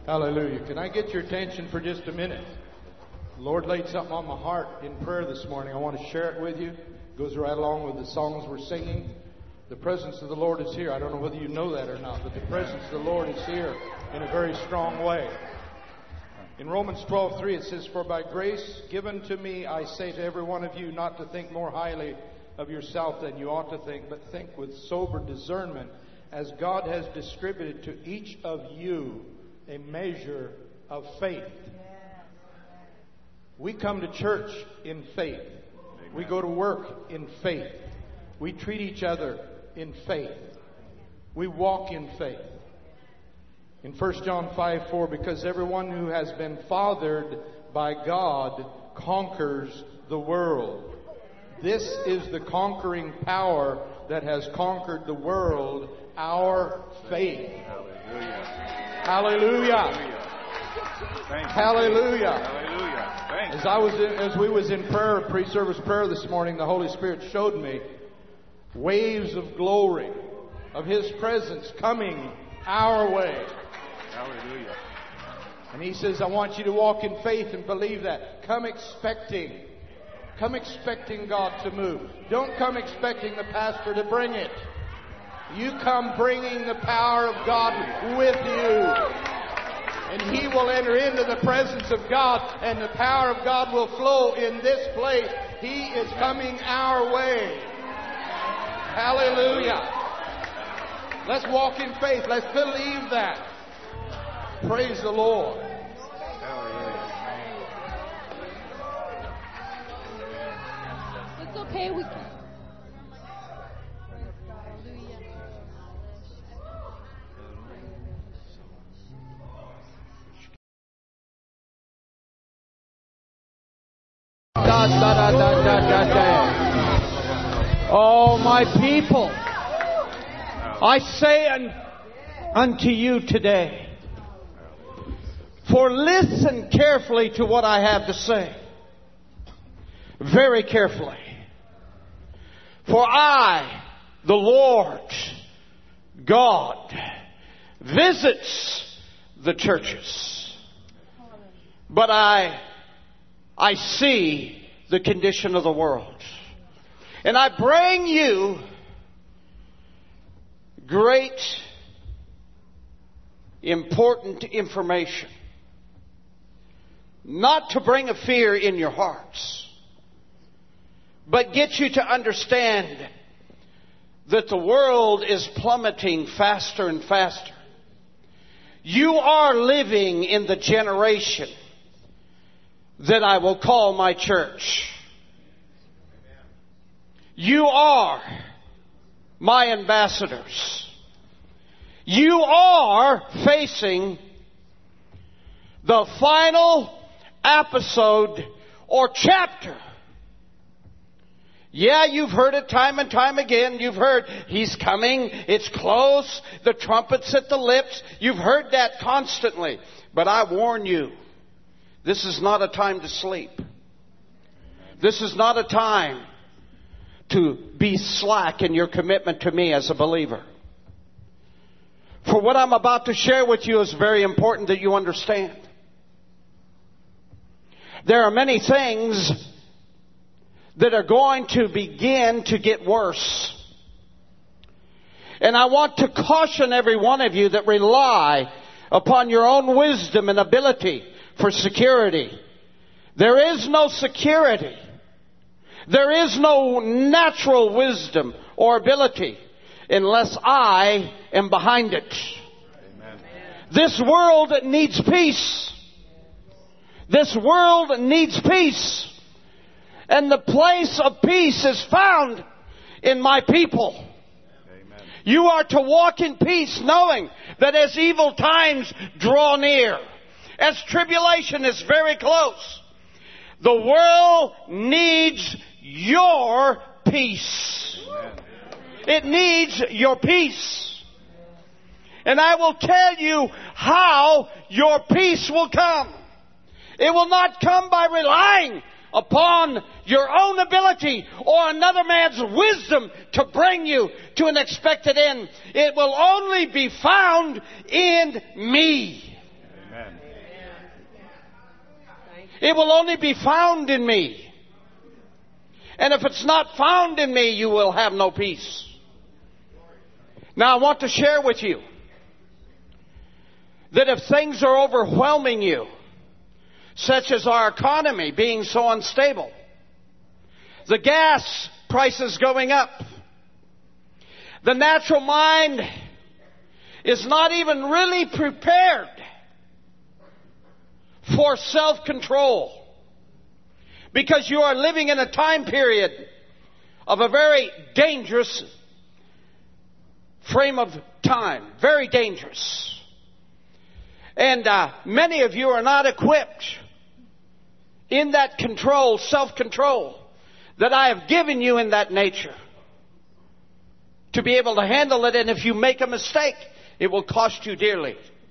Hallelujah. Can I get your attention for just a minute? The Lord laid something on my heart in prayer this morning. I want to share it with you. It goes right along with the songs we're singing. The presence of the Lord is here. I don't know whether you know that or not, but the presence of the Lord is here in a very strong way. In Romans 12:3 it says, "For by grace given to me, I say to every one of you not to think more highly of yourself than you ought to think, but think with sober discernment, as God has distributed to each of you a measure of faith." We come to church in faith. We go to work in faith. We treat each other in faith. We walk in faith. In 1 John 5:4, because everyone who has been fathered by God conquers the world. This is the conquering power that has conquered the world, our faith. Hallelujah. Hallelujah. Hallelujah. As we was in prayer, pre-service prayer this morning, the Holy Spirit showed me waves of glory, of His presence coming our way. Hallelujah. And He says, I want you to walk in faith and believe that. Come expecting. Come expecting God to move. Don't come expecting the pastor to bring it. You come bringing the power of God with you. And He will enter into the presence of God, and the power of God will flow in this place. He is coming our way. Hallelujah. Let's walk in faith. Let's believe that. Praise the Lord. It's okay. We can. Oh, my people, I say unto you today, for listen carefully to what I have to say. Very carefully. For I, the Lord God, visits the churches. But I see the condition of the world. And I bring you great, important information. Not to bring a fear in your hearts, but get you to understand that the world is plummeting faster and faster. You are living in the generation that I will call my church. You are my ambassadors. You are facing the final episode or chapter. Yeah, you've heard it time and time again. You've heard He's coming, it's close, the trumpet's at the lips. You've heard that constantly. But I warn you, this is not a time to sleep. This is not a time to be slack in your commitment to me as a believer. For what I'm about to share with you is very important that you understand. There are many things that are going to begin to get worse. And I want to caution every one of you that rely upon your own wisdom and ability for security. There is no security. There is no natural wisdom or ability unless I am behind it. Amen. This world needs peace. This world needs peace. And the place of peace is found in my people. Amen. You are to walk in peace, knowing that as evil times draw near, as tribulation is very close, the world needs your peace. Amen. It needs your peace. And I will tell you how your peace will come. It will not come by relying upon your own ability or another man's wisdom to bring you to an expected end. It will only be found in me. Amen. It will only be found in me. And if it's not found in me, you will have no peace. Now I want to share with you that if things are overwhelming you, such as our economy being so unstable, the gas prices going up, the natural mind is not even really prepared for self-control, because you are living in a time period of a very dangerous frame of time. Very dangerous. And many of you are not equipped in that control, self-control, that I have given you in that nature, to be able to handle it. And if you make a mistake, it will cost you dearly.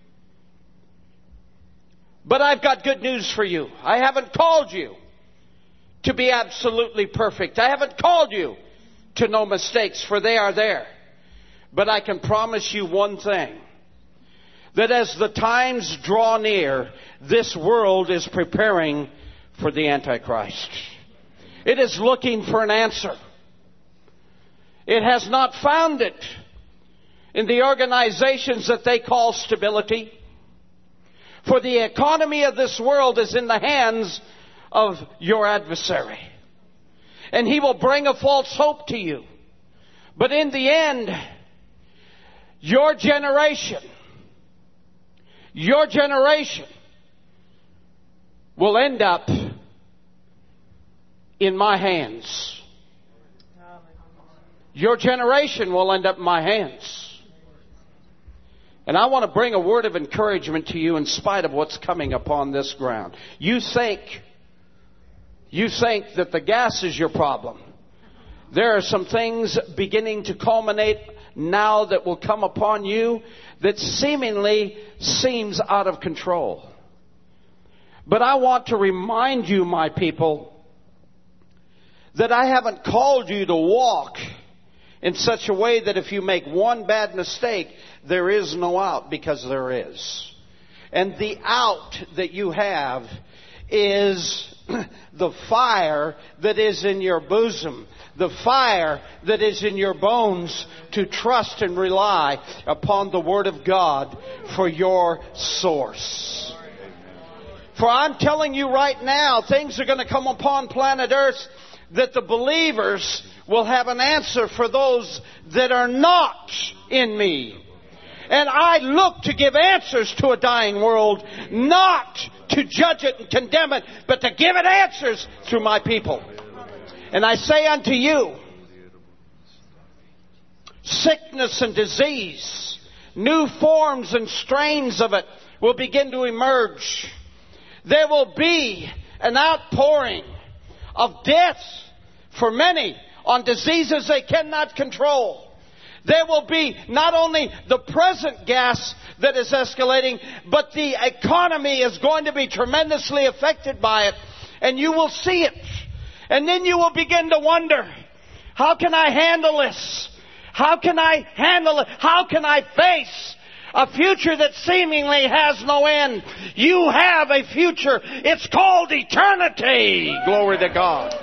But I've got good news for you. I haven't called you to be absolutely perfect. I haven't called you to no mistakes, for they are there. But I can promise you one thing, that as the times draw near, this world is preparing for the Antichrist. It is looking for an answer. It has not found it in the organizations that they call stability. For the economy of this world is in the hands of your adversary. And he will bring a false hope to you. But in the end, your generation will end up in my hands. Your generation will end up in my hands. And I want to bring a word of encouragement to you in spite of what's coming upon this ground. You think that the gas is your problem. There are some things beginning to culminate now that will come upon you that seemingly seems out of control. But I want to remind you, my people, that I haven't called you to walk in such a way that if you make one bad mistake, there is no out, because there is. And the out that you have is the fire that is in your bosom, the fire that is in your bones, to trust and rely upon the Word of God for your source. For I'm telling you right now, things are going to come upon planet Earth that the believers will have an answer for those that are not in me. And I look to give answers to a dying world, not to judge it and condemn it, but to give it answers through my people. And I say unto you, sickness and disease, new forms and strains of it will begin to emerge. There will be an outpouring of death for many on diseases they cannot control. There will be not only the present gas that is escalating, but the economy is going to be tremendously affected by it. And you will see it. And then you will begin to wonder, how can I handle this? How can I handle it? How can I face a future that seemingly has no end? You have a future. It's called eternity. Glory to God.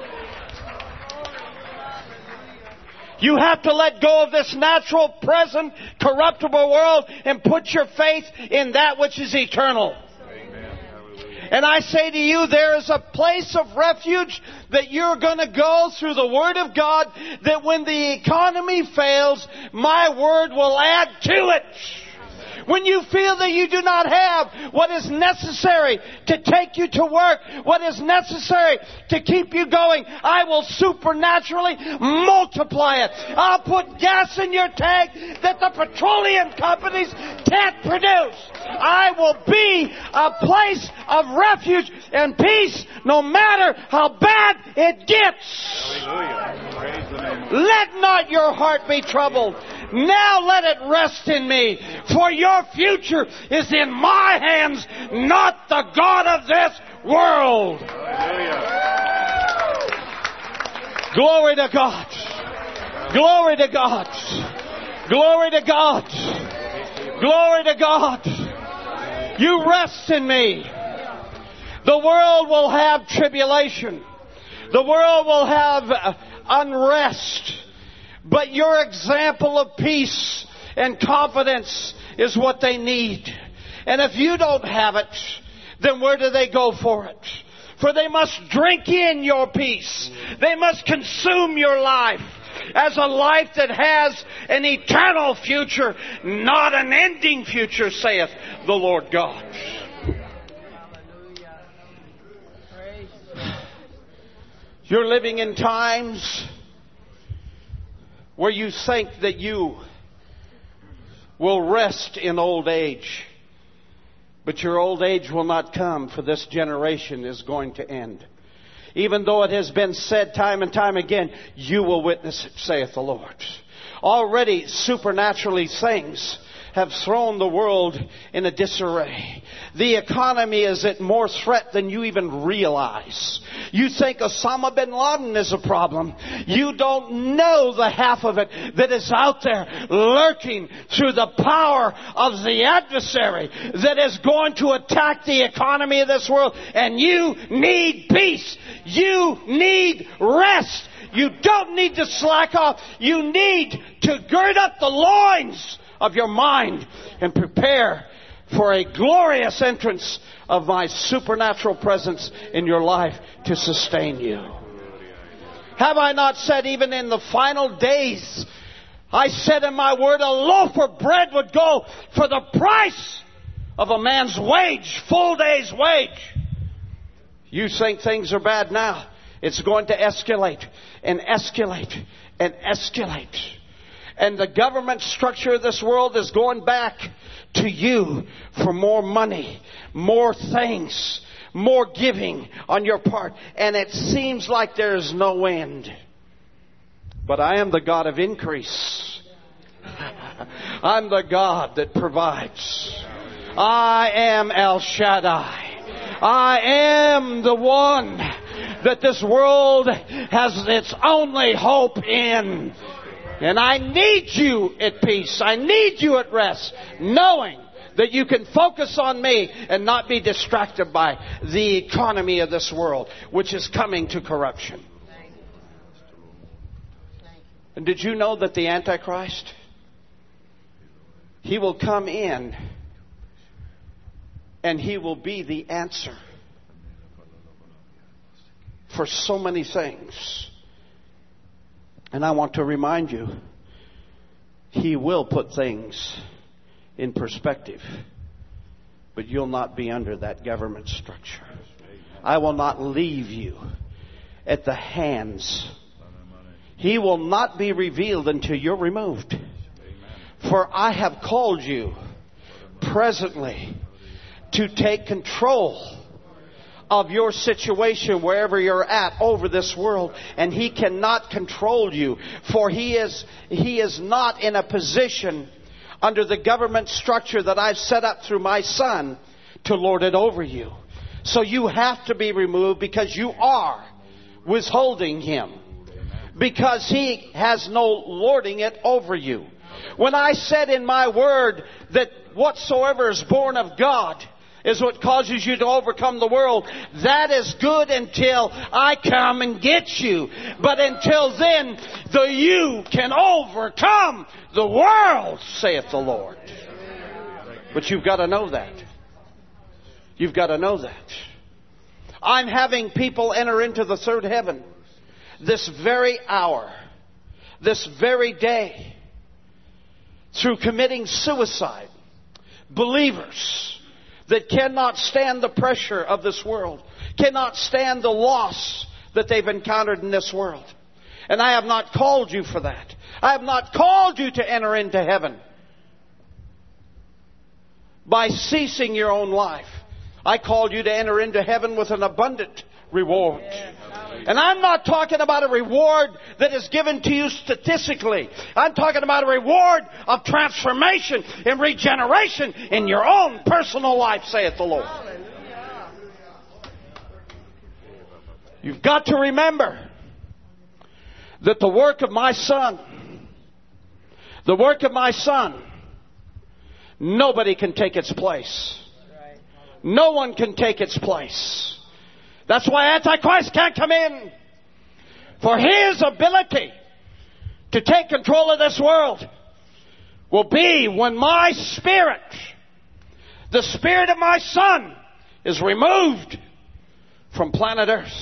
You have to let go of this natural, present, corruptible world and put your faith in that which is eternal. Amen. And I say to you, there is a place of refuge that you're going to go through the Word of God, that when the economy fails, my Word will add to it. When you feel that you do not have what is necessary to take you to work, what is necessary to keep you going, I will supernaturally multiply it. I'll put gas in your tank that the petroleum companies can't produce. I will be a place of refuge and peace no matter how bad it gets. Hallelujah. Praise the name. Let not your heart be troubled. Now let it rest in me, for your future is in my hands, not the God of this world. Hallelujah. Glory to God. Glory to God. Glory to God. Glory to God. You rest in me. The world will have tribulation. The world will have unrest. But your example of peace and confidence is what they need. And if you don't have it, then where do they go for it? For they must drink in your peace. They must consume your life as a life that has an eternal future, not an ending future, saith the Lord God. You're living in times where you think that you will rest in old age. But your old age will not come, for this generation is going to end. Even though it has been said time and time again, you will witness it, saith the Lord. Already, supernaturally, things have thrown the world in a disarray. The economy is at more threat than you even realize. You think Osama bin Laden is a problem. You don't know the half of it that is out there lurking through the power of the adversary that is going to attack the economy of this world. And you need peace. You need rest. You don't need to slack off. You need to gird up the loins of your mind and prepare for a glorious entrance of my supernatural presence in your life to sustain you. Have I not said even in the final days, I said in my word, a loaf of bread would go for the price of a man's wage, full day's wage. You think things are bad now. It's going to escalate and escalate and escalate. And the government structure of this world is going back to you for more money, more things, more giving on your part. And it seems like there is no end. But I am the God of increase. I'm the God that provides. I am El Shaddai. I am the one that this world has its only hope in. And I need you at peace. I need you at rest, knowing that you can focus on me and not be distracted by the economy of this world, which is coming to corruption. And did you know that the Antichrist, he will come in and he will be the answer for so many things. And I want to remind you, he will put things in perspective. But you'll not be under that government structure. I will not leave you at the hands. He will not be revealed until you're removed. For I have called you presently to take control of your situation wherever you're at over this world, and he cannot control you, for he is not in a position under the government structure that I've set up through my Son to lord it over you. So you have to be removed because you are withholding him, because he has no lording it over you. When I said in my word that whatsoever is born of God is what causes you to overcome the world, that is good until I come and get you. But until then, you can overcome the world, saith the Lord. But you've got to know that. You've got to know that. I'm having people enter into the third heaven this very hour, this very day, through committing suicide. Believers that cannot stand the pressure of this world, cannot stand the loss that they've encountered in this world. And I have not called you for that. I have not called you to enter into heaven by ceasing your own life. I called you to enter into heaven with an abundant reward. And I'm not talking about a reward that is given to you statistically. I'm talking about a reward of transformation and regeneration in your own personal life, saith the Lord. You've got to remember that the work of my Son, nobody can take its place. No one can take its place. That's why Antichrist can't come in. For his ability to take control of this world will be when my Spirit, the Spirit of my Son, is removed from planet Earth.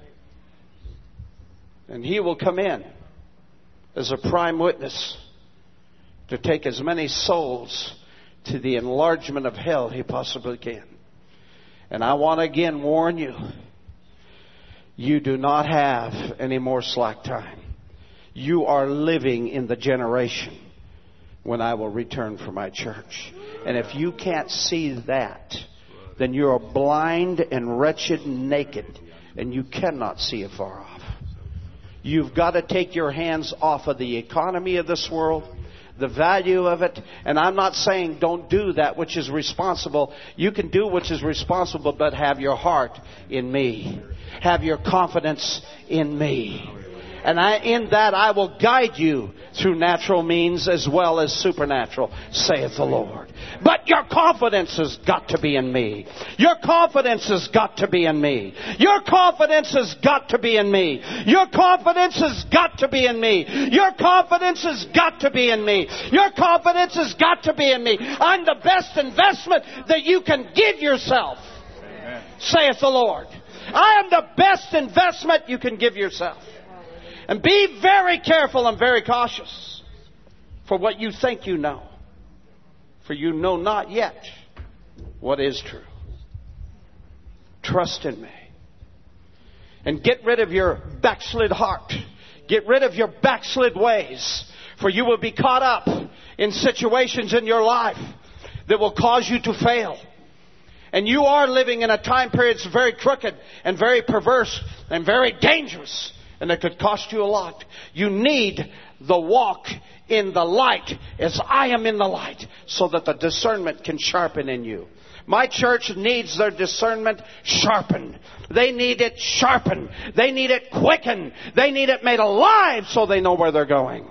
And he will come in as a prime witness to take as many souls to the enlargement of hell he possibly can. And I want to again warn you, you do not have any more slack time. You are living in the generation when I will return for my church. And if you can't see that, then you are blind and wretched and naked, and you cannot see afar off. You've got to take your hands off of the economy of this world, the value of it. And I'm not saying don't do that which is responsible. You can do which is responsible, but have your heart in me. Have your confidence in me. And in that I will guide you through natural means as well as supernatural, saith the Lord. But your confidence has got to be in me. Your confidence has got to be in me. Your confidence has got to be in me. Your confidence has got to be in me. Your confidence has got to be in me. Your confidence has got to be in me. I'm the best investment that you can give yourself, Amen. saith the Lord. I am the best investment you can give yourself. And be very careful and very cautious for what you think you know. For you know not yet what is true. Trust in me. And get rid of your backslid heart. Get rid of your backslid ways. For you will be caught up in situations in your life that will cause you to fail. And you are living in a time period that's very crooked and very perverse and very dangerous. And it could cost you a lot. You need the walk in the light as I am in the light, so that the discernment can sharpen in you. My church needs their discernment sharpened. They need it sharpened. They need it quickened. They need it made alive so they know where they're going.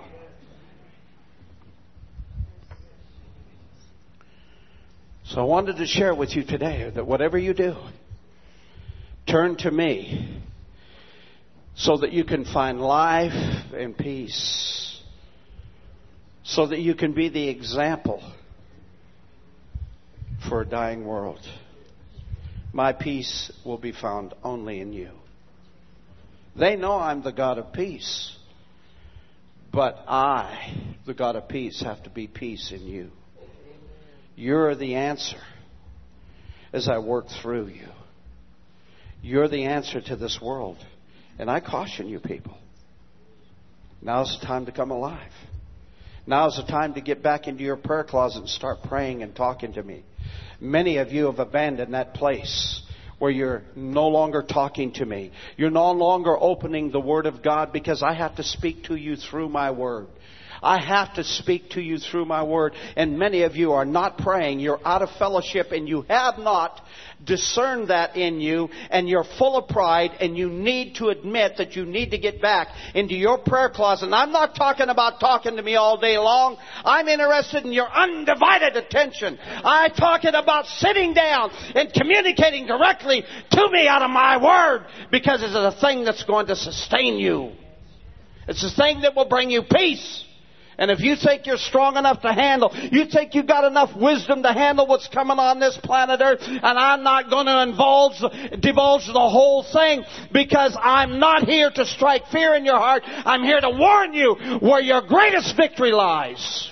So I wanted to share with you today that whatever you do, turn to me, so that you can find life and peace. So that you can be the example for a dying world. My peace will be found only in you. They know I'm the God of peace. But I, the God of peace, have to be peace in you. You're the answer as I work through you. You're the answer to this world. And I caution you people, now's the time to come alive. Now's the time to get back into your prayer closet and start praying and talking to me. Many of you have abandoned that place where you're no longer talking to me. You're no longer opening the Word of God, because I have to speak to you through my Word. I have to speak to you through my Word. And many of you are not praying. You're out of fellowship, and you have not discerned that in you, and you're full of pride, and you need to admit that you need to get back into your prayer closet. And I'm not talking about talking to me all day long. I'm interested in your undivided attention. I'm talking about sitting down and communicating directly to me out of my Word, because it's a thing that's going to sustain you. It's a thing that will bring you peace. And if you think you're strong enough to handle, you think you've got enough wisdom to handle what's coming on this planet Earth, and I'm not going to divulge the whole thing, because I'm not here to strike fear in your heart. I'm here to warn you where your greatest victory lies.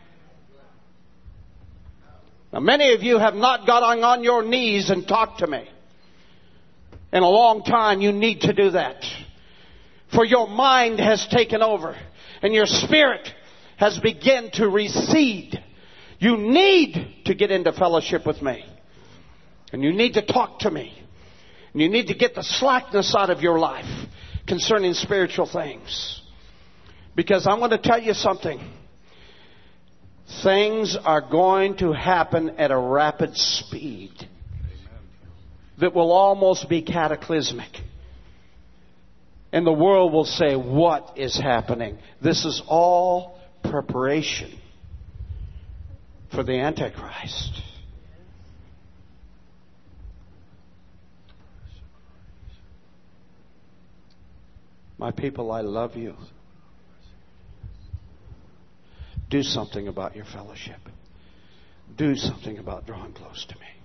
Now, many of you have not got on your knees and talked to me in a long time. You need to do that. For your mind has taken over, and your spirit has begun to recede. You need to get into fellowship with me. And you need to talk to me. And you need to get the slackness out of your life concerning spiritual things. Because I'm going to tell you something. Things are going to happen at a rapid speed that will almost be cataclysmic. And the world will say, what is happening? This is all preparation for the Antichrist. My people, I love you. Do something about your fellowship. Do something about drawing close to me.